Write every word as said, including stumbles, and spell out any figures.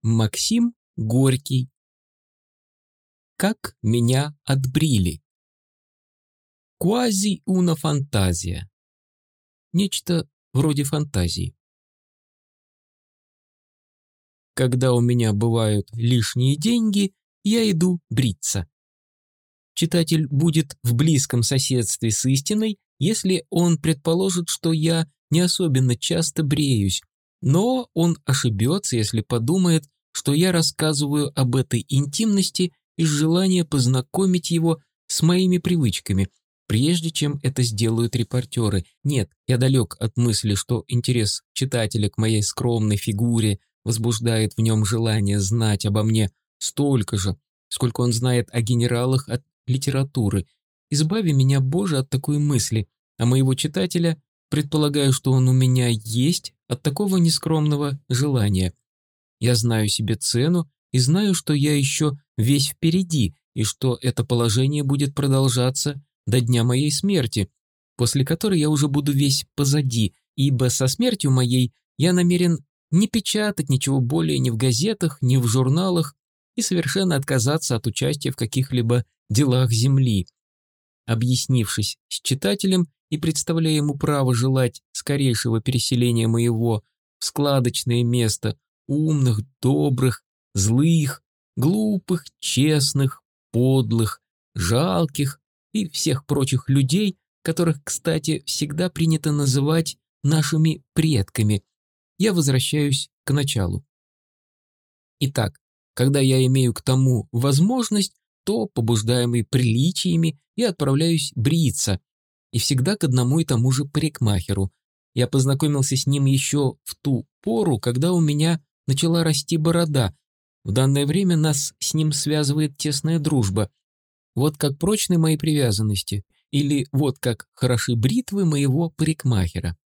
Максим Горький. Как меня отбрили. Quasi una фантазия. Нечто вроде фантазии. Когда у меня бывают лишние деньги, я иду бриться. Читатель будет в близком соседстве с истиной, если он предположит, что я не особенно часто бреюсь, но он ошибется, если подумает, что я рассказываю об этой интимности из желания познакомить его с моими привычками, прежде чем это сделают репортеры. Нет, я далек от мысли, что интерес читателя к моей скромной фигуре возбуждает в нем желание знать обо мне столько же, сколько он знает о генералах от литературы. Избави меня, Боже, от такой мысли, а моего читателя, предполагаю, что он у меня есть, от такого нескромного желания. Я знаю себе цену и знаю, что я еще весь впереди, и что это положение будет продолжаться до дня моей смерти, после которой я уже буду весь позади, ибо со смертью моей я намерен не печатать ничего более ни в газетах, ни в журналах и совершенно отказаться от участия в каких-либо делах земли. Объяснившись с читателем и представляя ему право желать скорейшего переселения моего в складочное место умных, добрых, злых, глупых, честных, подлых, жалких и всех прочих людей, которых, кстати, всегда принято называть нашими предками, я возвращаюсь к началу. Итак, когда я имею к тому возможность, то, побуждаемый приличиями, я отправляюсь бриться, и всегда к одному и тому же парикмахеру. Я познакомился с ним еще в ту пору, когда у меня начала расти борода. В данное время нас с ним связывает тесная дружба. Вот как прочны мои привязанности, или вот как хороши бритвы моего парикмахера.